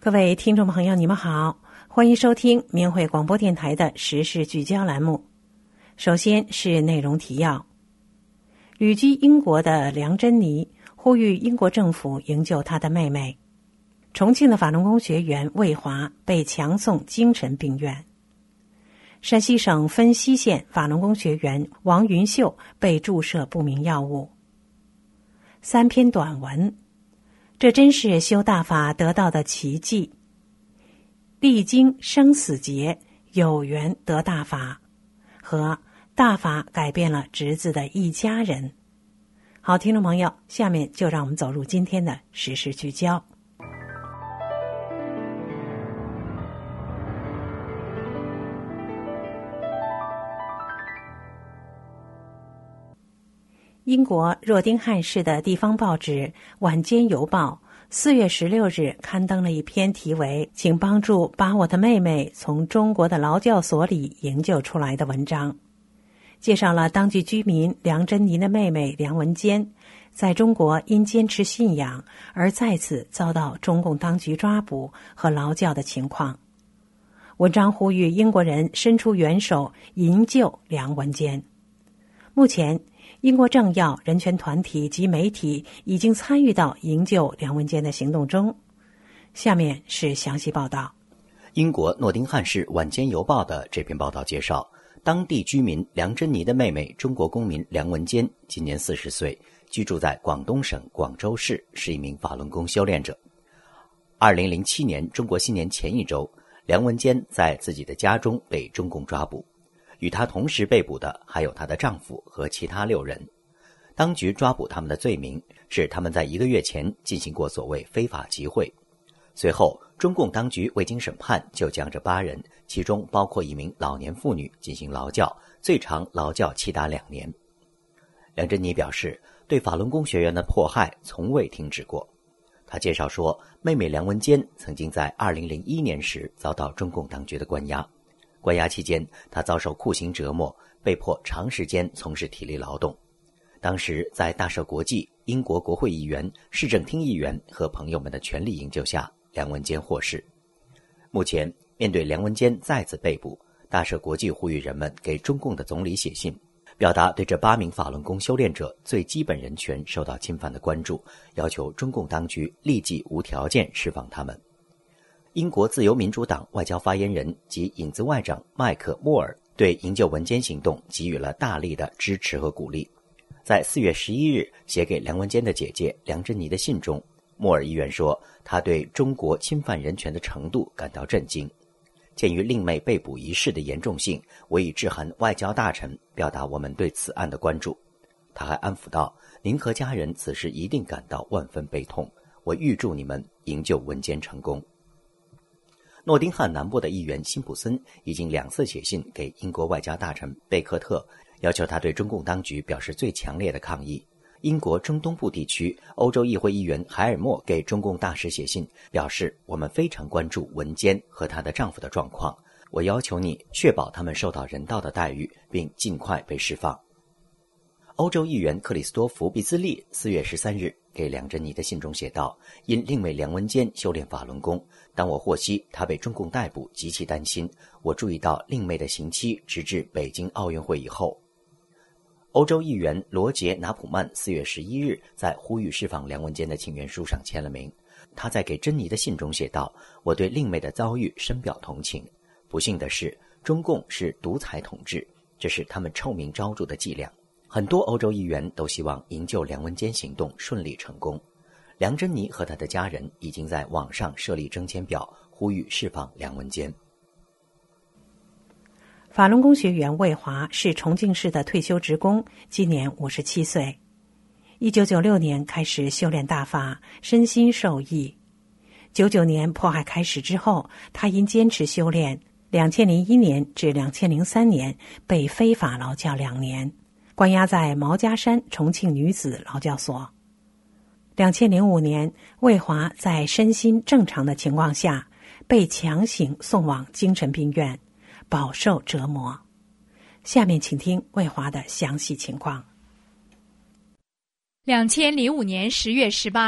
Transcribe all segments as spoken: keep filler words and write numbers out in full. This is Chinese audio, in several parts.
各位听众朋友，你们好，欢迎收听明慧广播电台的时事聚焦栏目。首先是内容提要。旅居英国的梁珍妮呼吁英国政府营救她的妹妹。重庆的法轮功学员魏华被强送京城病院。山西省分西县法轮功学员王云秀被注射不明药物。三篇短文，这真是修大法得到的奇迹。历经生死劫，有缘得大法，和大法改变了侄子的一家人。好，听众朋友，下面就让我们走入今天的时事聚焦。英国若丁汉市的地方报纸《晚间邮报》四月十六日刊登了一篇题为“请帮助把我的妹妹从中国的劳教所里营救出来”的文章，介绍了当地居民梁珍妮的妹妹梁文坚在中国因坚持信仰而再次遭到中共当局抓捕和劳教的情况。文章呼吁英国人伸出援手营救梁文坚。目前英国政要、人权团体及媒体已经参与到营救梁文坚的行动中。下面是详细报道。 英国诺丁汉市晚间邮报的这篇报道介绍，当地居民梁珍妮的妹妹中国公民梁文坚今年四十岁，居住在广东省广州市，是一名法轮功修炼者。二零零七年中国新年前一周，梁文坚在自己的家中被中共抓捕。与她同时被捕的还有她的丈夫和其他六人。当局抓捕他们的罪名是他们在一个月前进行过所谓非法集会。随后，中共当局未经审判就将这八人，其中包括一名老年妇女进行劳教，最长劳教期达两年。梁珍妮表示，对法轮功学员的迫害从未停止过。她介绍说，妹妹梁文坚曾经在二零零一年时遭到中共当局的关押。关押期间，他遭受酷刑折磨，被迫长时间从事体力劳动。当时在大赦国际、英国国会议员、市政厅议员和朋友们的全力营救下，梁文坚获释。目前，面对梁文坚再次被捕，大赦国际呼吁人们给中共的总理写信，表达对这八名法轮功修炼者最基本人权受到侵犯的关注，要求中共当局立即无条件释放他们。英国自由民主党外交发言人及影子外长麦克莫尔对营救文坚行动给予了大力的支持和鼓励。在四月十一日写给梁文坚的姐姐梁珍妮的信中，莫尔议员说，他对中国侵犯人权的程度感到震惊。鉴于令妹被捕一事的严重性，我已致函外交大臣，表达我们对此案的关注。他还安抚道，您和家人此时一定感到万分悲痛，我预祝你们营救文坚成功。诺丁汉南部的议员辛普森已经两次写信给英国外交大臣贝克特，要求他对中共当局表示最强烈的抗议。英国中东部地区欧洲议会议员海尔默给中共大使写信，表示我们非常关注文坚和她的丈夫的状况，我要求你确保他们受到人道的待遇，并尽快被释放。欧洲议员克里斯多弗·毕兹利四月十三日给梁珍妮的信中写道，因令妹梁文坚修炼法轮功，当我获悉她被中共逮捕，极其担心。我注意到令妹的刑期直至北京奥运会以后。欧洲议员罗杰·拿普曼四月十一日在呼吁释放梁文坚的请愿书上签了名。他在给珍妮的信中写道，我对令妹的遭遇深表同情。不幸的是，中共是独裁统治，这是他们臭名昭著的伎俩。很多欧洲议员都希望营救梁文坚行动顺利成功。梁珍妮和她的家人已经在网上设立征签表，呼吁释放梁文坚。 法轮功学员魏华是重庆市的退休职工，今年五十七岁。一九九六年开始修炼大法，身心受益。九九年迫害开始之后，他因坚持修炼，两千零一年至两千零三年被非法劳教两年。关押在毛家山重庆女子劳教所。两千零五年，魏华在身心正常的情况下，被强行送往精神病院，饱受折磨。下面请听魏华的详细情况。 两千零五年十月十八日，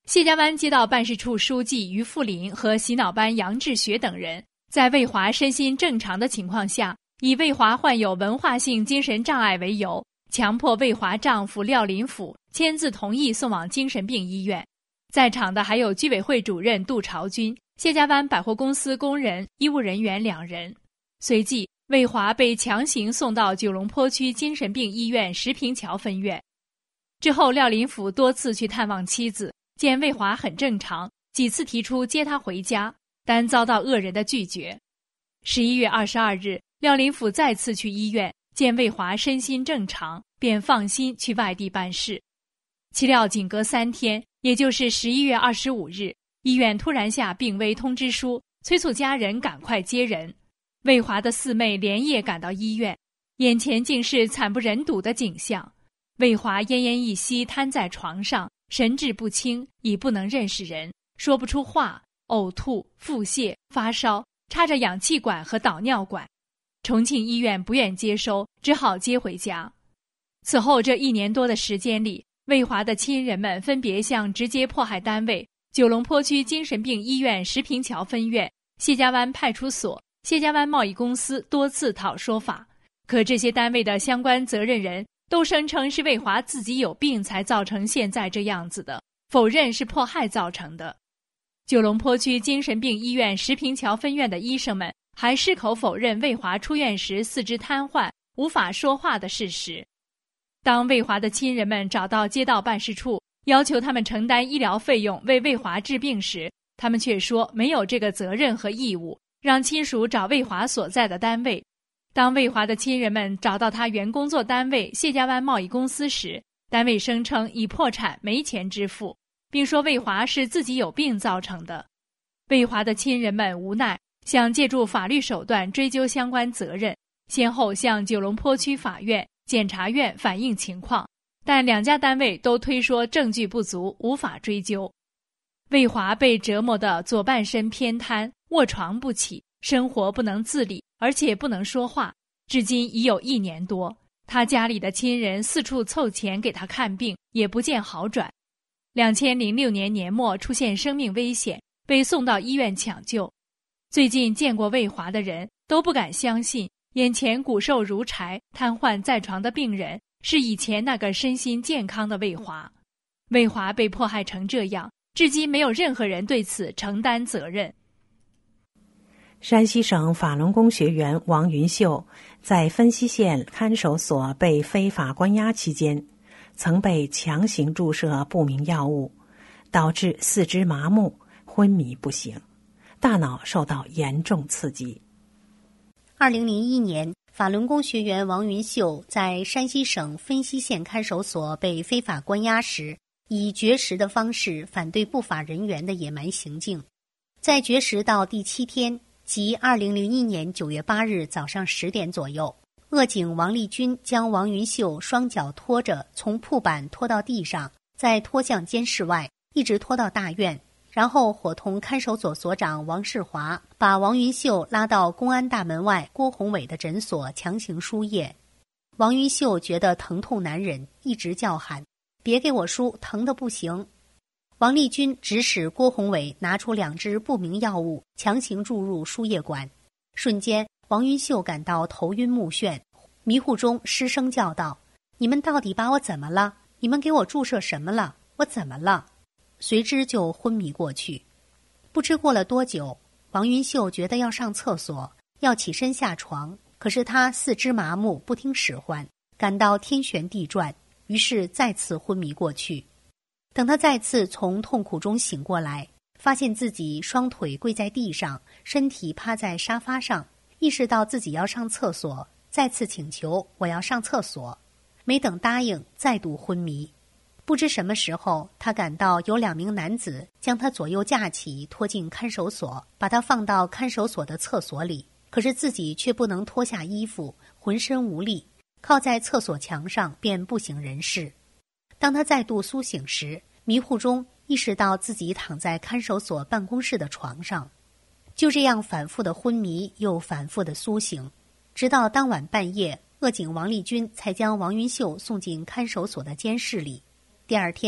谢家湾街道办事处书记于富林和洗脑班杨志学等人，在魏华身心正常的情况下，以魏华患有文化性精神障碍为由，强迫魏华丈夫廖林甫签字同意送往精神病医院。在场的还有居委会主任杜朝军、谢家湾百货公司工人、医务人员两人。随即，魏华被强行送到九龙坡区精神病医院石坪桥分院。之后，廖林甫多次去探望妻子，见魏华很正常，几次提出接她回家，但遭到恶人的拒绝。十一月二十二日，廖林甫再次去医院，见魏华身心正常，便放心去外地办事。岂料仅隔三天，也就是十一月二十五日，医院突然下病危通知书，催促家人赶快接人。魏华的四妹连夜赶到医院，眼前竟是惨不忍睹的景象。魏华奄奄一息，瘫在床上，神志不清，已不能认识人，说不出话，呕吐、腹泻、发烧，插着氧气管和导尿管。重庆医院不愿接收，只好接回家。此后这一年多的时间里，魏华的亲人们分别向直接迫害单位九龙坡区精神病医院石坪桥分院、谢家湾派出所、谢家湾贸易公司多次讨说法，可这些单位的相关责任人都声称是魏华自己有病才造成现在这样子的，否认是迫害造成的。九龙坡区精神病医院石坪桥分院的医生们还矢口否认魏华出院时四肢瘫痪、无法说话的事实。当魏华的亲人们找到街道办事处，要求他们承担医疗费用为魏华治病时，他们却说没有这个责任和义务，让亲属找魏华所在的单位。当魏华的亲人们找到他原工作单位谢家湾贸易公司时，单位声称已破产，没钱支付，并说魏华是自己有病造成的。魏华的亲人们无奈，想借助法律手段追究相关责任，先后向九龙坡区法院、检察院反映情况，但两家单位都推说证据不足，无法追究。魏华被折磨得左半身偏瘫，卧床不起，生活不能自理，而且不能说话，至今已有一年多。他家里的亲人四处凑钱给他看病，也不见好转。两千零六年年末出现生命危险，被送到医院抢救。最近见过魏华的人都不敢相信，眼前骨瘦如柴、瘫痪在床的病人是以前那个身心健康的魏华。魏华被迫害成这样，至今没有任何人对此承担责任。 山西省法轮功学员王云秀在分溪县看守所被非法关押期间，曾被强行注射不明药物，导致四肢麻木、昏迷不醒，大脑受到严重刺激。 二零零一年，法轮功学员王云秀在山西省分溪县看守所被非法关押时，以绝食的方式反对不法人员的野蛮行径。在绝食到第七天，即二零零一年九月八日早上十点左右，恶警王立军将王云秀双脚拖着从铺板拖到地上，再拖向监室外，一直拖到大院，然后伙同看守所所长王世华把王云秀拉到公安大门外郭宏伟的诊所强行输液。王云秀觉得疼痛难忍，一直叫喊：“别给我输，疼得不行！”王立军指使郭宏伟拿出两支不明药物，强行注入输液管。瞬间，王云秀感到头晕目眩，迷糊中失声叫道：“你们到底把我怎么了？你们给我注射什么了？我怎么了？”随之就昏迷过去。不知过了多久，王云秀觉得要上厕所，要起身下床，可是他四肢麻木，不听使唤，感到天旋地转，于是再次昏迷过去。等他再次从痛苦中醒过来，发现自己双腿跪在地上，身体趴在沙发上，意识到自己要上厕所，再次请求：“我要上厕所。”没等答应，再度昏迷。不知什么时候，他感到有两名男子将他左右架起，拖进看守所，把他放到看守所的厕所里。可是自己却不能脱下衣服，浑身无力，靠在厕所墙上便不省人事。当他再度苏醒时，迷糊中意识到自己躺在看守所办公室的床上。就这样反复的昏迷又反复的苏醒，直到当晚半夜，恶警王立军才将王云秀送进看守所的监室里。第二天，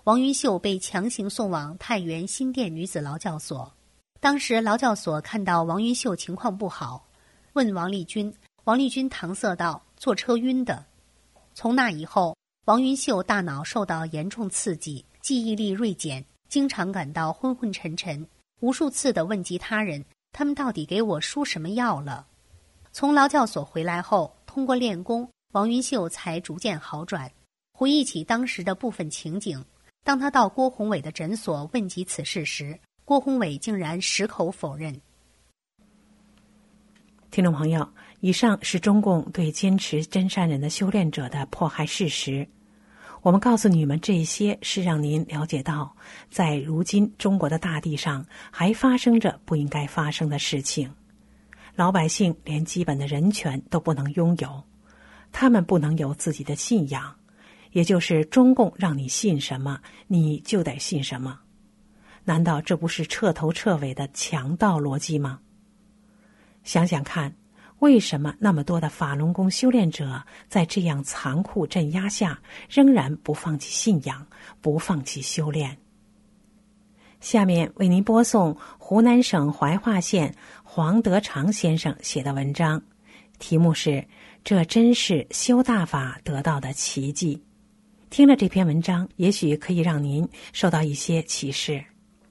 王云秀被强行送往太原新店女子劳教所。当时劳教所看到王云秀情况不好，问王立军，王立军搪塞道：坐车晕的。从那以后，王云秀大脑受到严重刺激，记忆力锐减，经常感到昏昏沉沉，无数次地问及他人，他们到底给我输什么药了？从劳教所回来后，通过练功，王云秀才逐渐好转。回忆起当时的部分情景，当他到郭宏伟的诊所问及此事时，郭宏伟竟然矢口否认。 听众朋友，以上是中共对坚持真善人的修炼者的迫害事实。我们告诉你们这些，是让您了解到，在如今中国的大地上还发生着不应该发生的事情。老百姓连基本的人权都不能拥有，他们不能有自己的信仰，也就是中共让你信什么，你就得信什么。难道这不是彻头彻尾的强盗逻辑吗？想想看，为什么那么多的法轮功修炼者在这样残酷镇压下，仍然不放弃信仰，不放弃修炼？下面为您播送湖南省怀化县黄德长先生写的文章，题目是《这真是修大法得到的奇迹》。听了这篇文章，也许可以让您受到一些启示。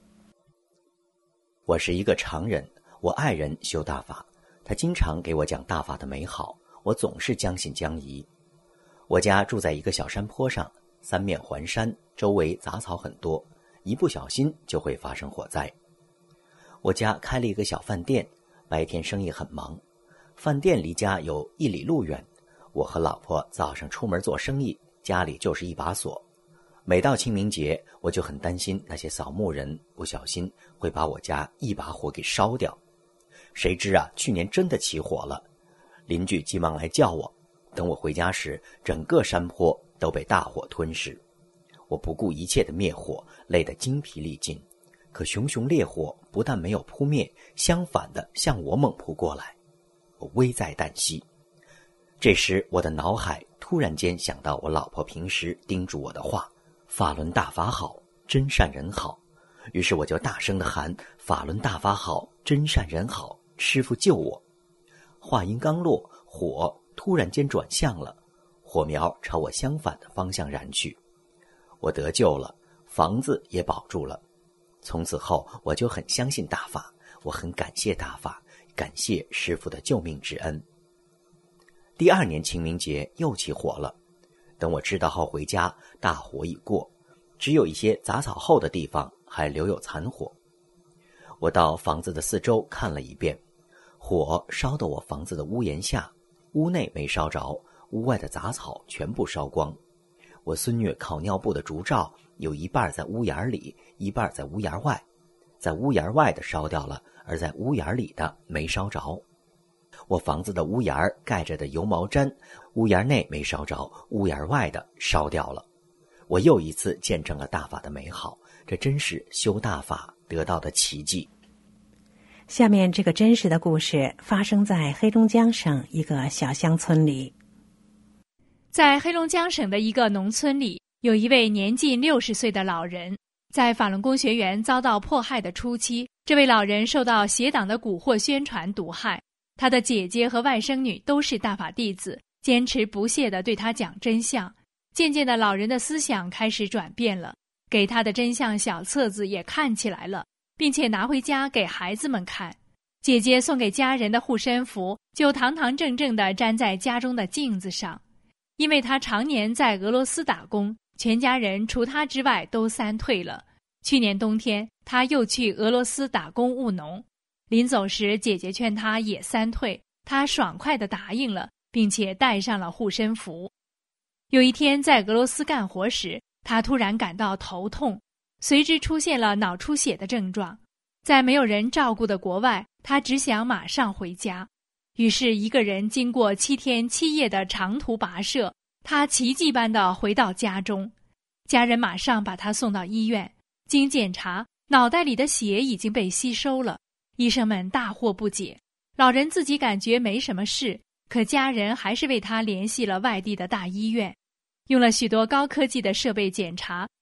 我是一个常人，我爱人修大法，他经常给我讲大法的美好，我总是将信将疑。我家住在一个小山坡上，三面环山，周围杂草很多，一不小心就会发生火灾。我家开了一个小饭店，白天生意很忙，饭店离家有一里路远，我和老婆早上出门做生意，家里就是一把锁。每到清明节，我就很担心那些扫墓人不小心会把我家一把火给烧掉。谁知啊，去年真的起火了，邻居急忙来叫我，等我回家时，整个山坡都被大火吞噬。我不顾一切的灭火，累得精疲力尽，可熊熊烈火不但没有扑灭，相反的向我猛扑过来，我危在旦夕。这时我的脑海突然间想到我老婆平时叮嘱我的话：法轮大法好，真善人好。于是我就大声地喊：法轮大法好，真善人好，师父救我。话音刚落，火突然间转向了，火苗朝我相反的方向燃去。我得救了，房子也保住了。从此后我就很相信大法，我很感谢大法，感谢师父的救命之恩。第二年清明节又起火了，等我知道后回家，大火已过，只有一些杂草后的地方还留有残火。我到房子的四周看了一遍，火烧到我房子的屋檐下，屋内没烧着，屋外的杂草全部烧光。我孙女烤尿布的烛罩有一半在屋檐里，一半在屋檐外，在屋檐外的烧掉了，而在屋檐里的没烧着。我房子的屋檐盖着的油毛毡，屋檐内没烧着，屋檐外的烧掉了。我又一次见证了大法的美好，这真是修大法得到的奇迹。 下面这个真实的故事发生在黑龙江省一个小乡村里。 在黑龙江省的一个农村里，有一位年近六十岁的老人。在法轮功学员遭到迫害的初期，这位老人受到邪党的蛊惑宣传毒害。他的姐姐和外甥女都是大法弟子，坚持不懈地对他讲真相。渐渐的，老人的思想开始转变了，给他的真相小册子也看起来了，并且拿回家给孩子们看。姐姐送给家人的护身符就堂堂正正地粘在家中的镜子上。因为他常年在俄罗斯打工，全家人除他之外都三退了。去年冬天，他又去俄罗斯打工务农。临走时，姐姐劝他也三退，他爽快地答应了，并且带上了护身符。有一天在俄罗斯干活时，他突然感到头痛，随之出现了脑出血的症状。在没有人照顾的国外，他只想马上回家。于是一个人经过七天七夜的长途跋涉，他奇迹般地回到家中。家人马上把他送到医院，经检查，脑袋里的血已经被吸收了。医生们大惑不解，老人自己感觉没什么事，可家人还是为他联系了外地的大医院。用了许多高科技的设备检查，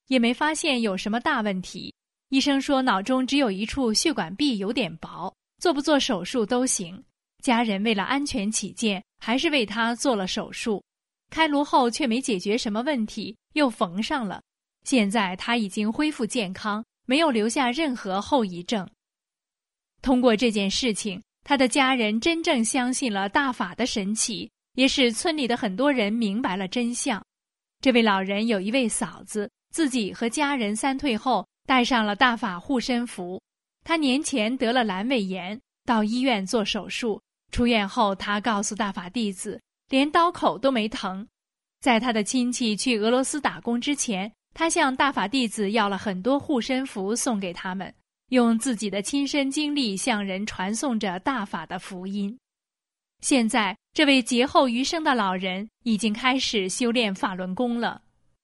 也没发现有什么大问题。医生说脑中只有一处血管壁有点薄，做不做手术都行。家人为了安全起见，还是为他做了手术。开颅后却没解决什么问题，又缝上了。现在他已经恢复健康，没有留下任何后遗症。通过这件事情，他的家人真正相信了大法的神奇，也使村里的很多人明白了真相。这位老人有一位嫂子，自己和家人三退后带上了大法护身符。他年前得了阑尾炎，到医院做手术，出院后他告诉大法弟子，连刀口都没疼。在他的亲戚去俄罗斯打工之前，他向大法弟子要了很多护身符送给他们，用自己的亲身经历向人传颂着大法的福音。现在这位劫后余生的老人已经开始修炼法轮功了。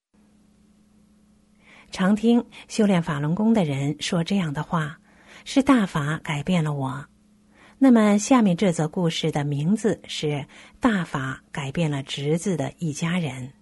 常听修炼法轮功的人说这样的话，是大法改变了我。那么下面这则故事的名字是大法改变了侄子的一家人。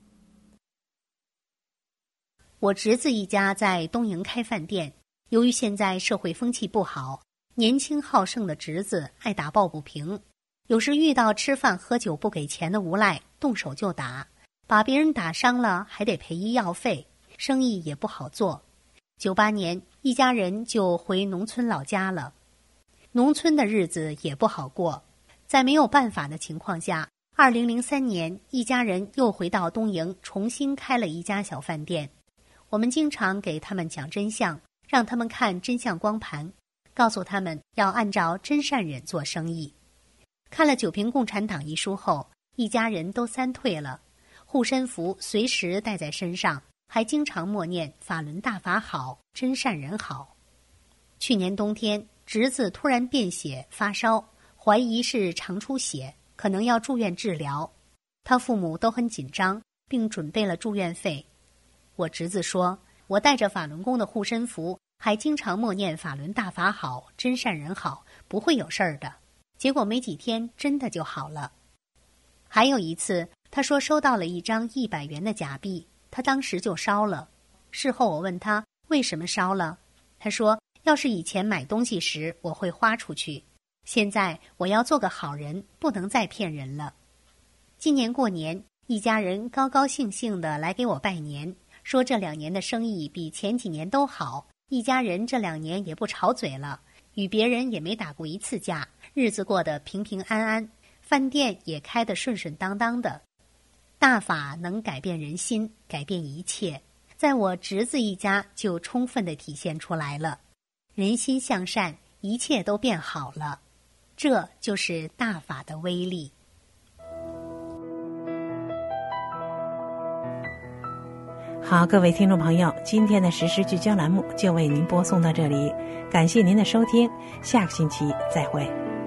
我侄子一家在东营开饭店，由于现在社会风气不好，年轻好胜的侄子爱打抱不平，有时遇到吃饭喝酒不给钱的无赖，动手就打，把别人打伤了还得赔医药费，生意也不好做。九八年一家人就回农村老家了。农村的日子也不好过，在没有办法的情况下，二零零三年一家人又回到东营，重新开了一家小饭店。我们经常给他们讲真相，让他们看真相光盘，告诉他们要按照真善忍做生意。看了《九评共产党》一书后，一家人都三退了，护身符随时带在身上，还经常默念法轮大法好，真善人好。去年冬天，侄子突然便血发烧，怀疑是肠出血，可能要住院治疗。他父母都很紧张，并准备了住院费。我侄子说，我带着法轮功的护身符，还经常默念法轮大法好，真善人好，不会有事儿的。结果没几天真的就好了。还有一次，他说收到了一张一百元的假币，他当时就烧了。事后我问他为什么烧了，他说要是以前买东西时我会花出去，现在我要做个好人，不能再骗人了。今年过年，一家人高高兴兴地来给我拜年，说这两年的生意比前几年都好，一家人这两年也不吵嘴了，与别人也没打过一次架，日子过得平平安安，饭店也开得顺顺当当的。大法能改变人心，改变一切，在我侄子一家就充分地体现出来了。人心向善，一切都变好了，这就是大法的威力。 好，各位听众朋友，今天的时事聚焦栏目就为您播送到这里，感谢您的收听，下个星期再会。